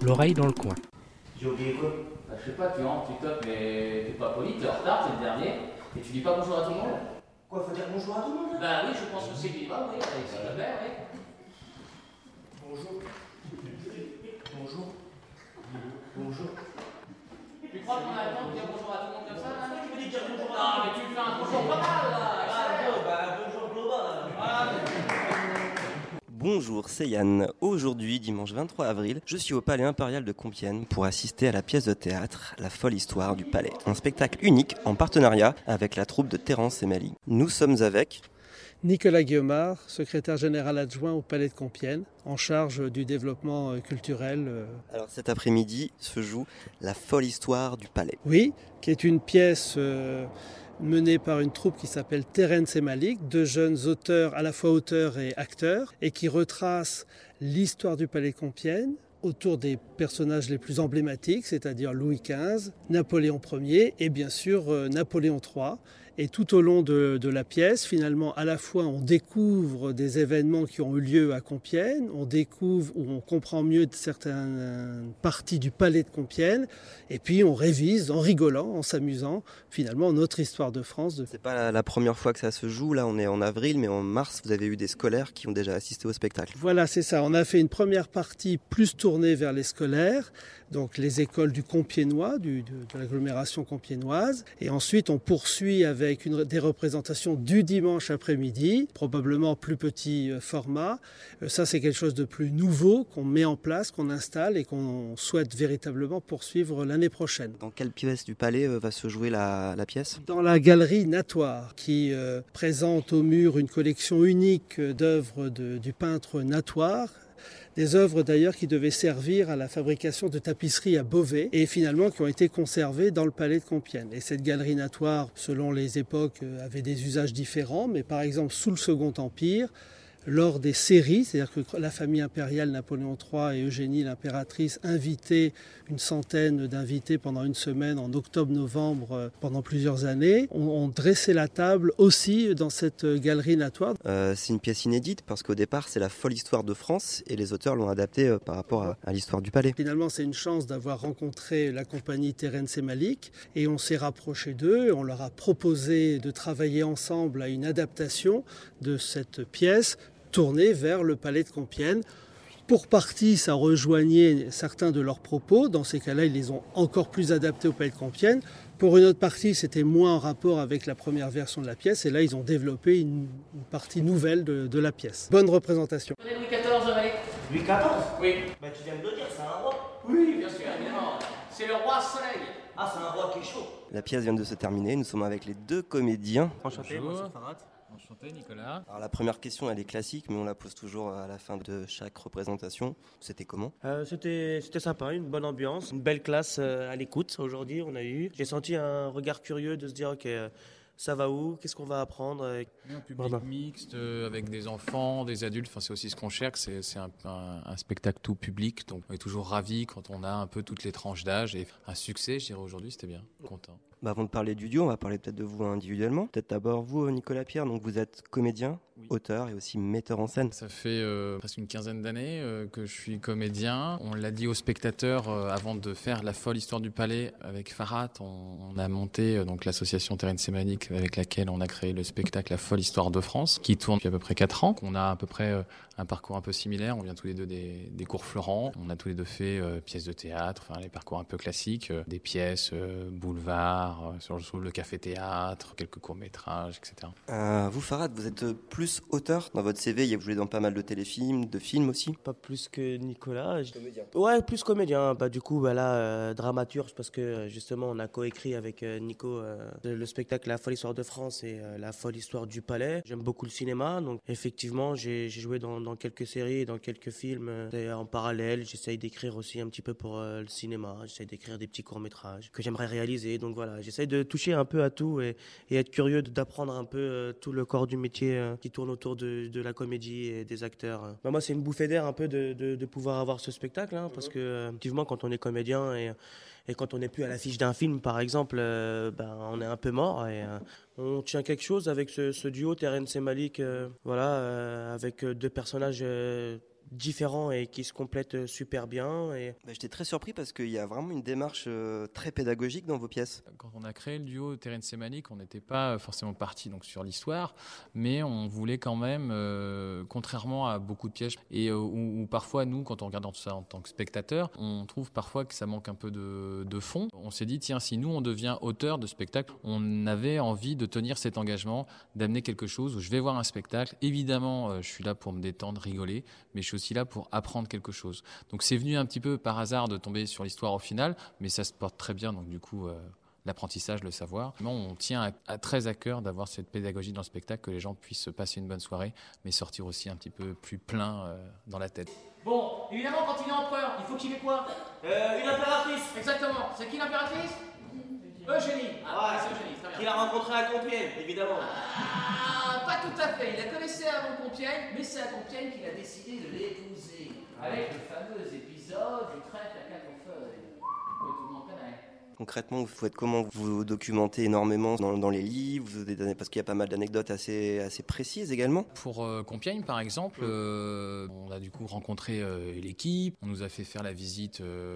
l'oreille dans le coin. J'ai oublié quoi? Je sais pas, tu rentres, tu toques, mais t'es pas poli, t'es en retard, t'es le dernier, et tu dis pas bonjour à tout le monde. Quoi, faut dire bonjour à tout le monde là? Bah oui, je pense que c'est dit, bah oui, avec ça va bien, oui. Bonjour. Bonjour. Bonjour. Tu crois qu'on a le temps de dire bonjour à tout le monde comme ça là? Tu me dis dire bonjour Non, mais tu fais un bonjour pas mal là. Bonjour global. Bonjour, c'est Yann. Aujourd'hui, dimanche 23 avril, je suis au Palais Impérial de Compiègne pour assister à la pièce de théâtre La folle histoire du Palais. Un spectacle unique en partenariat avec la troupe de Terrence et Malick. Nous sommes avec Nicolas Guillaumard, secrétaire général adjoint au Palais de Compiègne, en charge du développement culturel. Alors cet après-midi se joue La folle histoire du Palais. Oui, qui est une pièce menée par une troupe qui s'appelle Terrence et Malick, deux jeunes auteurs, à la fois auteurs et acteurs, et qui retrace l'histoire du Palais de Compiègne autour des personnages les plus emblématiques, c'est-à-dire Louis XV, Napoléon Ier et bien sûr Napoléon III. Et tout au long de la pièce, finalement, à la fois on découvre des événements qui ont eu lieu à Compiègne, on découvre ou on comprend mieux certaines parties du palais de Compiègne, et puis on révise en rigolant, en s'amusant, finalement, notre histoire de France. C'est pas la première fois que ça se joue, là on est en avril, mais en mars vous avez eu des scolaires qui ont déjà assisté au spectacle. Voilà, c'est ça. On a fait une première partie plus tournée vers les scolaires, donc les écoles du Compiègnois, de l'agglomération compiègnoise, et ensuite on poursuit avec des représentations du dimanche après-midi, probablement plus petit format. Ça, c'est quelque chose de plus nouveau qu'on met en place, qu'on installe et qu'on souhaite véritablement poursuivre l'année prochaine. Dans quelle pièce du Palais va se jouer la pièce ? Dans la galerie Natoire, qui présente au mur une collection unique d'œuvres du peintre Natoire. Des œuvres d'ailleurs qui devaient servir à la fabrication de tapisseries à Beauvais et finalement qui ont été conservées dans le palais de Compiègne. Et cette galerie Natoire, selon les époques, avait des usages différents, mais par exemple sous le Second Empire, lors des séries, c'est-à-dire que la famille impériale Napoléon III et Eugénie l'impératrice invitaient une centaine d'invités pendant une semaine en octobre-novembre pendant plusieurs années. On dressait la table aussi dans cette galerie Natoire. C'est une pièce inédite parce qu'au départ c'est la folle histoire de France et les auteurs l'ont adaptée par rapport à l'histoire du Palais. Finalement c'est une chance d'avoir rencontré la compagnie Terrence et Malick et on s'est rapproché d'eux, on leur a proposé de travailler ensemble à une adaptation de cette pièce tournée vers le Palais de Compiègne. Pour partie, ça rejoignait certains de leurs propos. Dans ces cas-là, ils les ont encore plus adaptés au Palais de Compiègne. Pour une autre partie, c'était moins en rapport avec la première version de la pièce. Et là, ils ont développé une partie nouvelle de la pièce. Bonne représentation. Louis XIV, Malick. Louis XIV? Oui. Bah tu viens de le dire, c'est un roi. Oui, bien sûr, évidemment. C'est le roi Soleil. Ah, c'est un roi qui est chaud. La pièce vient de se terminer, nous sommes avec les deux comédiens. Enchanté, Bonjour. moi c'est Farhat. Enchanté, Nicolas. Alors la première question elle est classique mais on la pose toujours à la fin de chaque représentation. C'était comment ? C'était sympa, une bonne ambiance, une belle classe à l'écoute aujourd'hui on a eu. J'ai senti un regard curieux de se dire ok ça va où, qu'est-ce qu'on va apprendre. Un public Voilà. mixte avec des enfants, des adultes, enfin, c'est aussi ce qu'on cherche, c'est un spectacle tout public, donc on est toujours ravis quand on a un peu toutes les tranches d'âge et un succès, je dirais aujourd'hui, c'était bien, content. Avant de parler du duo, on va parler peut-être de vous individuellement. Peut-être d'abord vous, Nicolas Pierre, donc vous êtes comédien, Oui. auteur et aussi metteur en scène. Ça fait presque une quinzaine d'années que je suis comédien. On l'a dit aux spectateurs avant de faire La folle histoire du Palais avec Farhat. On a monté donc l'association Terrence et Malick avec laquelle on a créé le spectacle La folle histoire de France qui tourne depuis à peu près 4 ans. On a à peu près un parcours un peu similaire. On vient tous les deux des cours Florent. On a tous les deux fait pièces de théâtre, enfin les parcours un peu classiques, des pièces boulevard, sur le café-théâtre, quelques courts-métrages, etc. Vous, Farhat, vous êtes plus auteur dans votre CV. Vous jouez dans pas mal de téléfilms, de films aussi. Pas plus que Nicolas. Comédien. Ouais, plus comédien. Du coup, là, dramaturge, parce que justement, on a coécrit avec Nico le spectacle La folle histoire de France et La folle histoire du Palais. J'aime beaucoup le cinéma, donc effectivement, j'ai joué dans quelques séries et dans quelques films. Et en parallèle, j'essaye d'écrire aussi un petit peu pour le cinéma. J'essaye d'écrire des petits courts-métrages que j'aimerais réaliser. Donc voilà, j'essaye de toucher un peu à tout et être curieux d'apprendre un peu tout le corps du métier qui tourne autour de la comédie et des acteurs. Moi, c'est une bouffée d'air un peu de pouvoir avoir ce spectacle, parce que effectivement, quand on est comédien et quand on n'est plus à l'affiche d'un film, par exemple, on est un peu mort et on tient quelque chose avec ce duo Terrence et Malick, avec deux personnages différents et qui se complètent super bien. Et... J'étais très surpris parce qu'il y a vraiment une démarche très pédagogique dans vos pièces. Quand on a créé le duo Terence et Malik, on n'était pas forcément parti donc sur l'histoire, mais on voulait quand même, contrairement à beaucoup de pièges, et où parfois nous, quand on regarde tout ça en tant que spectateur, on trouve parfois que ça manque un peu de fond. On s'est dit, tiens, si nous on devient auteur de spectacle, on avait envie de tenir cet engagement, d'amener quelque chose où je vais voir un spectacle. Évidemment, je suis là pour me détendre, rigoler, mais je suis aussi là pour apprendre quelque chose. Donc c'est venu un petit peu par hasard de tomber sur l'histoire au final, mais ça se porte très bien, donc du coup l'apprentissage, le savoir. On tient très à cœur d'avoir cette pédagogie dans le spectacle, que les gens puissent passer une bonne soirée, mais sortir aussi un petit peu plus plein dans la tête. Bon, évidemment, quand il est empereur, il faut qu'il ait quoi? Une impératrice. Exactement. C'est qui l'impératrice? Eugénie. Ah, Ouais. c'est Eugénie, très bien. Qu'il a rencontré à Compiègne, évidemment. Ah, pas tout à fait. Il la connaissait avant Compiègne, mais c'est à Compiègne qu'il a décidé de l'épouser. Avec le fameux épisode du trèfle à quatre feuilles, que tout le monde connaît. Concrètement, vous faites comment? Vous documentez énormément dans les livres, parce qu'il y a pas mal d'anecdotes assez précises également. Pour Compiègne, par exemple, on a du coup rencontré l'équipe. On nous a fait faire la visite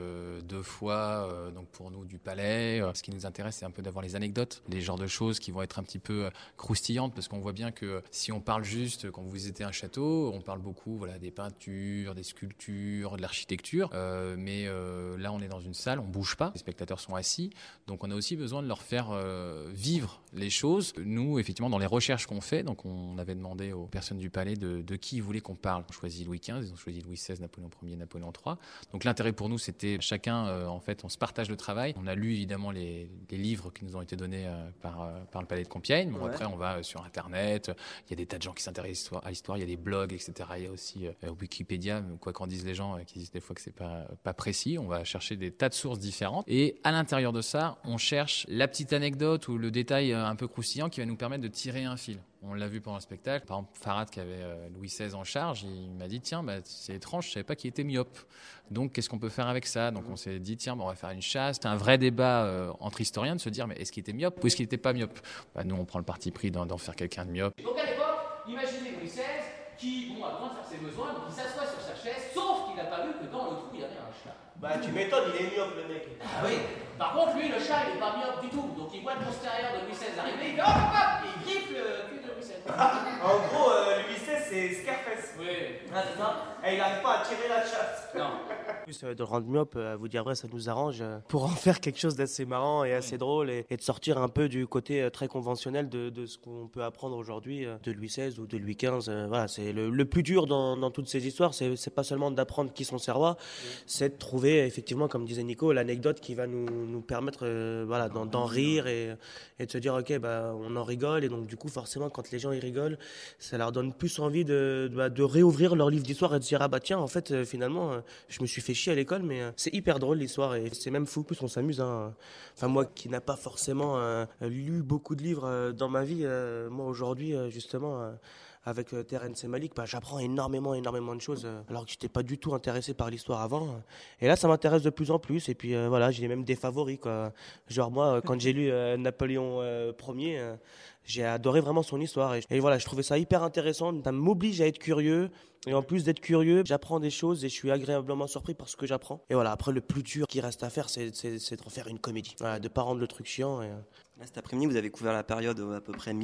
2 fois, donc pour nous, du palais. Ce qui nous intéresse, c'est un peu d'avoir les anecdotes, les genres de choses qui vont être un petit peu croustillantes, parce qu'on voit bien que si on parle juste, quand vous visitez un château, on parle beaucoup des peintures, des sculptures, de l'architecture. Mais là, on est dans une salle, on bouge pas. Les spectateurs sont assis. Donc on a aussi besoin de leur faire vivre les choses. Nous, effectivement, dans les recherches qu'on fait, donc on avait demandé aux personnes du palais de qui ils voulaient qu'on parle. On choisit Louis XV, ils ont choisi Louis XVI, Napoléon Ier, Napoléon III. Donc l'intérêt pour nous, c'était chacun, en fait, on se partage le travail. On a lu évidemment les livres qui nous ont été donnés par le palais de Compiègne. Bon, après, on va sur Internet. Il y a des tas de gens qui s'intéressent à l'histoire. Il y a des blogs, etc. Il y a aussi Wikipédia, quoi qu'en disent les gens, qui disent des fois que c'est pas précis. On va chercher des tas de sources différentes. Et à l'intérieur de ça, on cherche la petite anecdote ou le détail un peu croustillant qui va nous permettre de tirer un fil. On l'a vu pendant le spectacle. Par exemple, Farhad, qui avait Louis XVI en charge, il m'a dit, tiens, c'est étrange, je savais pas qu'il était myope. Donc, qu'est-ce qu'on peut faire avec ça? Donc, on s'est dit, tiens, on va faire une chasse. C'était un vrai débat entre historiens de se dire, mais est-ce qu'il était myope ou est-ce qu'il n'était pas myope? Nous, on prend le parti pris d'en faire quelqu'un de myope. Donc à l'époque, imaginez Louis XVI qui a besoin de faire ses besoins, donc il s'assoit sur sa chaise, sauf qu'il n'a pas vu que dans le trou, il y avait un chat. Tu m'étonnes, il est myope, le mec. Ah oui. Par contre, lui, le chat, il n'est pas myope du tout. Donc il voit le postérieur de Louis XVI arriver, il fait hop, hop, et il griffe le cul de Louis XVI. En gros, Louis XVI, c'est Scarface. Oui. C'est ça. Et il n'arrive pas à tirer la chasse. Non. En plus, de le rendre myope, à vous dire vrai, ça nous arrange pour en faire quelque chose d'assez marrant et assez drôle et de sortir un peu du côté très conventionnel de ce qu'on peut apprendre aujourd'hui de Louis XVI ou de Louis XV. Voilà, c'est le plus dur dans toutes ces histoires, c'est pas seulement d'apprendre qui sont ces rois, c'est de trouver effectivement, comme disait Nico, l'anecdote qui va nous permettre d'en rire et de se dire ok, on en rigole, et donc du coup forcément quand les gens y rigolent, ça leur donne plus envie de réouvrir leur livre d'histoire et de se dire ah bah tiens, en fait finalement je me suis fait chier à l'école, mais c'est hyper drôle l'histoire et c'est même fou. En plus on s'amuse, hein. Enfin moi qui n'a pas forcément lu beaucoup de livres dans ma vie, moi aujourd'hui justement avec Terence et Malik, j'apprends énormément de choses alors que j'étais pas du tout intéressé par l'histoire avant, et là ça m'intéresse de plus en plus, et puis voilà, j'ai même des favoris quoi. Genre moi quand j'ai lu Napoléon Ier, j'ai adoré vraiment son histoire, et voilà, je trouvais ça hyper intéressant. Ça m'oblige à être curieux, et en plus d'être curieux, j'apprends des choses et je suis agréablement surpris par ce que j'apprends. Et voilà, après le plus dur qui reste à faire, c'est de faire une comédie, voilà, de pas rendre le truc chiant. Là, cet après-midi, vous avez couvert la période à peu près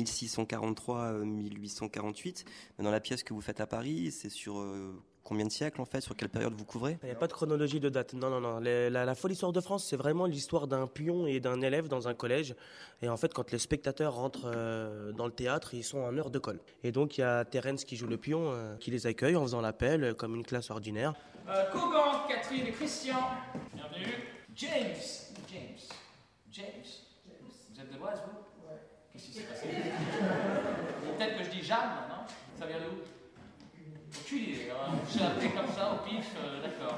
1643-1848. Mais dans la pièce que vous faites à Paris, c'est sur combien de siècles en fait? Sur quelle période vous couvrez? Il n'y a pas de chronologie de date. Non. La folle histoire de France, c'est vraiment l'histoire d'un pion et d'un élève dans un collège. Et en fait, quand les spectateurs rentrent dans le théâtre, ils sont en heure de colle. Et donc, il y a Terence qui joue le pion, qui les accueille en faisant l'appel comme une classe ordinaire. Kogan, Catherine et Christian, bienvenue. James. Vous êtes de l'Oise, vous? Ouais. Qu'est-ce qui s'est passé? Peut-être que je dis Jeanne, non? Ça vient d'où? Aucune idée, hein. J'ai appelé comme ça au pif, d'accord.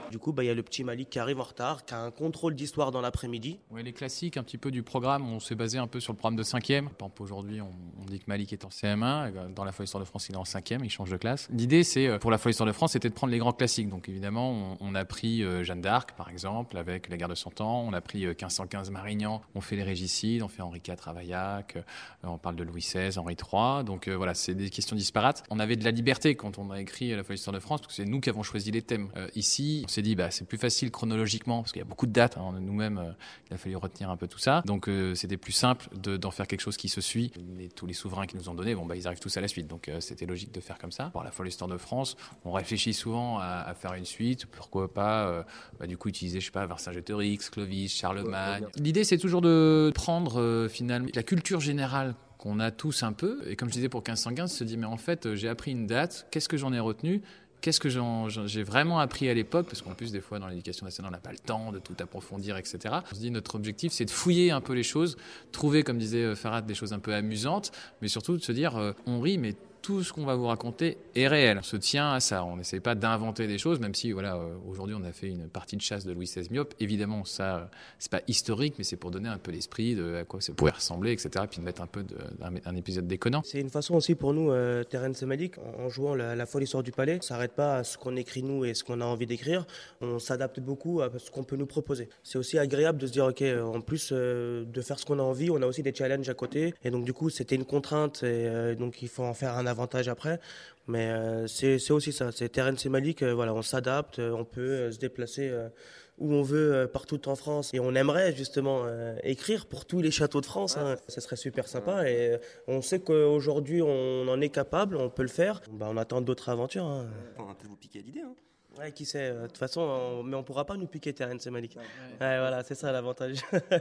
Du coup, il y a le petit Malik qui arrive en retard, qui a un contrôle d'histoire dans l'après-midi. Ouais, les classiques un petit peu du programme, on s'est basé un peu sur le programme de 5e. Par exemple, aujourd'hui, on dit que Malik est en CM1, dans la Folle Histoire de France, il est en 5e, il change de classe. L'idée, c'est, pour la Folle Histoire de France, c'était de prendre les grands classiques. Donc évidemment, on a pris Jeanne d'Arc, par exemple, avec la guerre de 100 ans, on a pris 1515 Marignan, on fait les régicides, on fait Henri IV Ravaillac, on parle de Louis XVI, Henri III. Donc voilà, c'est des questions disparates. On avait de la liberté quand on a écrit la Folle Histoire de France, parce que c'est nous qui avons choisi les thèmes. Ici, on s'est dit, c'est plus facile chronologiquement, parce qu'il y a beaucoup de dates, hein, nous-mêmes, il a fallu retenir un peu tout ça. Donc c'était plus simple d'en faire quelque chose qui se suit. Tous les souverains qui nous ont donné, ils arrivent tous à la suite. Donc c'était logique de faire comme ça. Pour la Folle Histoire de France, on réfléchit souvent à faire une suite. Pourquoi pas, du coup, utiliser, Vercingétorix, Clovis, Charlemagne. L'idée, c'est toujours de prendre finalement la culture générale qu'on a tous un peu. Et comme je disais pour 1515, se dit, mais en fait, j'ai appris une date, qu'est-ce que j'en ai retenu ? Qu'est-ce que j'ai vraiment appris à l'époque ? Parce qu'en plus, des fois, dans l'éducation nationale, on n'a pas le temps de tout approfondir, etc. On se dit, notre objectif, c'est de fouiller un peu les choses, trouver, comme disait Farhat, des choses un peu amusantes, mais surtout de se dire, on rit, mais tout ce qu'on va vous raconter est réel. On se tient à ça. On n'essaie pas d'inventer des choses, même si, aujourd'hui, on a fait une partie de chasse de Louis XVI Myope. Évidemment, ça, c'est pas historique, mais c'est pour donner un peu l'esprit de à quoi ça pourrait ressembler, etc. Puis de mettre un peu d'un épisode déconnant. C'est une façon aussi pour nous, Terence et Malik, en jouant la Folle Histoire du Palais, on s'arrête pas à ce qu'on écrit nous et ce qu'on a envie d'écrire. On s'adapte beaucoup à ce qu'on peut nous proposer. C'est aussi agréable de se dire, ok, en plus de faire ce qu'on a envie, on a aussi des challenges à côté. Et donc, du coup, c'était une contrainte et donc il faut en faire un avantage après, mais c'est aussi ça, c'est Terence et Malik, on s'adapte, on peut se déplacer où on veut partout en France et on aimerait justement écrire pour tous les châteaux de France, ça serait super sympa et on sait qu'aujourd'hui on en est capable, on peut le faire, on attend d'autres aventures. On va vous piquer l'idée. Ouais, qui sait, de toute façon, mais on pourra pas nous piquer Terence et Malik. Ouais, voilà, c'est ça l'avantage.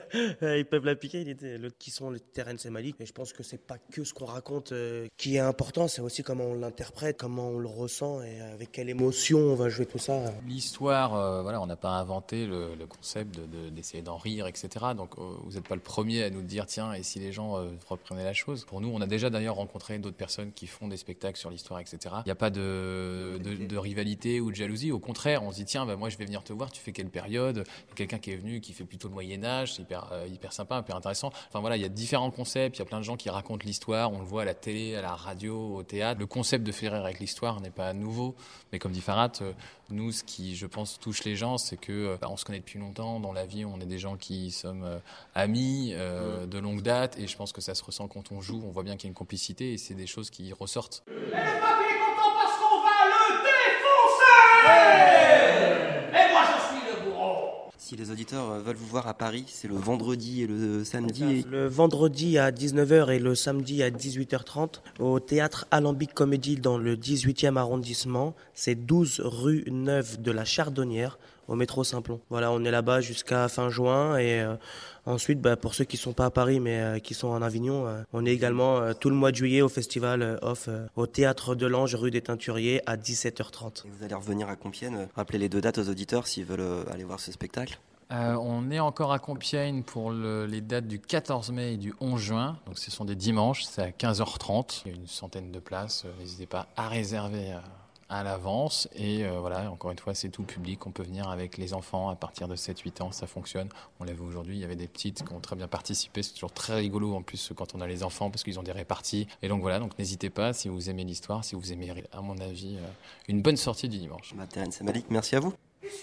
Ils peuvent la piquer, qui sont les Terence et Malik. Et je pense que c'est pas que ce qu'on raconte qui est important, c'est aussi comment on l'interprète, comment on le ressent et avec quelle émotion on va jouer tout ça. L'histoire, on n'a pas inventé le concept d'essayer d'en rire, etc. Donc vous n'êtes pas le premier à nous dire, tiens, et si les gens reprenaient la chose. Pour nous, on a déjà d'ailleurs rencontré d'autres personnes qui font des spectacles sur l'histoire, etc. Il n'y a pas de rivalité ou de jalousie. Au contraire, on se dit, tiens, moi je vais venir te voir, tu fais quelle période ? Il y a quelqu'un qui est venu, qui fait plutôt le Moyen-Âge, c'est hyper sympa, hyper intéressant. Enfin il y a différents concepts, il y a plein de gens qui racontent l'histoire, on le voit à la télé, à la radio, au théâtre. Le concept de faire rire avec l'histoire n'est pas nouveau, mais comme dit Farhat, nous, ce qui, je pense, touche les gens, c'est que on se connaît depuis longtemps, dans la vie, on est des gens qui sommes amis de longue date, et je pense que ça se ressent quand on joue, on voit bien qu'il y a une complicité, et c'est des choses qui ressortent. Si les auditeurs veulent vous voir à Paris, c'est le vendredi et le samedi. Le vendredi à 19h et le samedi à 18h30 au théâtre Alambic Comédie dans le 18e arrondissement. C'est 12 rue Neuve de la Chardonnière au métro Simplon. Voilà, on est là-bas jusqu'à fin juin et ensuite, pour ceux qui sont pas à Paris mais qui sont en Avignon, on est également tout le mois de juillet au festival off au théâtre de l'Ange rue des Teinturiers à 17h30. Et vous allez revenir à Compiègne. Rappelez les 2 dates aux auditeurs s'ils veulent aller voir ce spectacle. On est encore à Compiègne pour les dates du 14 mai et du 11 juin. Donc ce sont des dimanches, c'est à 15h30. Il y a une centaine de places. N'hésitez pas à réserver à l'avance. Et encore une fois, c'est tout public. On peut venir avec les enfants à partir de 7-8 ans. Ça fonctionne. On l'a vu aujourd'hui, il y avait des petites qui ont très bien participé. C'est toujours très rigolo en plus quand on a les enfants parce qu'ils ont des réparties. Et donc donc n'hésitez pas si vous aimez l'histoire, si vous aimez, à mon avis, une bonne sortie du dimanche. Terence et Malik, merci à vous.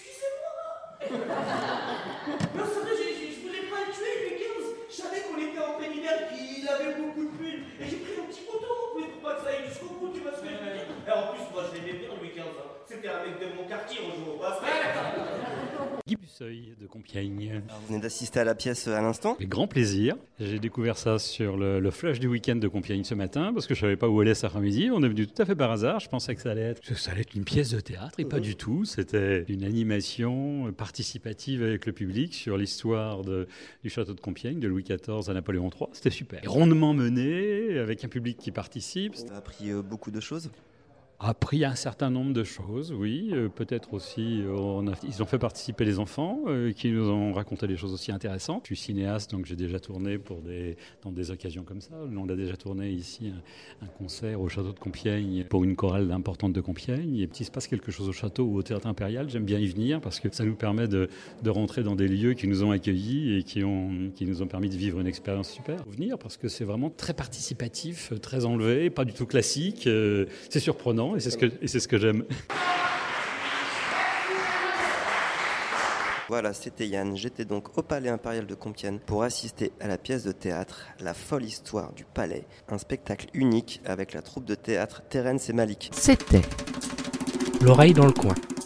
Non, c'est vrai, je voulais pas le tuer, Louis XV. Je savais qu'on était en plein hiver, qu'il avait beaucoup de pluie. Et j'ai pris un petit coton en plus pour pas que ça aille jusqu'au bout, tu vois ce que je veux dire. Et en plus, moi, je l'aimais bien, Louis XV. C'était un mec de mon quartier, on joue au basket. Guy Busseuil de Compiègne. Alors, vous venez d'assister à la pièce à l'instant. Avec grand plaisir. J'ai découvert ça sur le flash du week-end de Compiègne ce matin parce que je savais pas où aller cet après-midi. On est venu tout à fait par hasard. Je pensais que ça allait être une pièce de théâtre et pas du tout. C'était une animation participative avec le public sur l'histoire du château de Compiègne, de Louis XIV à Napoléon III. C'était super. Et rondement mené, avec un public qui participe. Ça a appris beaucoup de choses. appris un certain nombre de choses, oui. Peut-être aussi, ils ont fait participer les enfants qui nous ont raconté des choses aussi intéressantes. Je suis cinéaste, donc j'ai déjà tourné dans des occasions comme ça. On a déjà tourné ici un concert au château de Compiègne pour une chorale importante de Compiègne. Et s'il se passe quelque chose au château ou au théâtre impérial, j'aime bien y venir parce que ça nous permet de rentrer dans des lieux qui nous ont accueillis et qui nous ont permis de vivre une expérience super. Venir parce que c'est vraiment très participatif, très enlevé, pas du tout classique. C'est surprenant et c'est ce que j'aime. Voilà, c'était Yann. J'étais donc au Palais Impérial de Compiègne pour assister à la pièce de théâtre La folle histoire du Palais, un spectacle unique avec la troupe de théâtre Terence et Malik. C'était l'oreille dans le coin.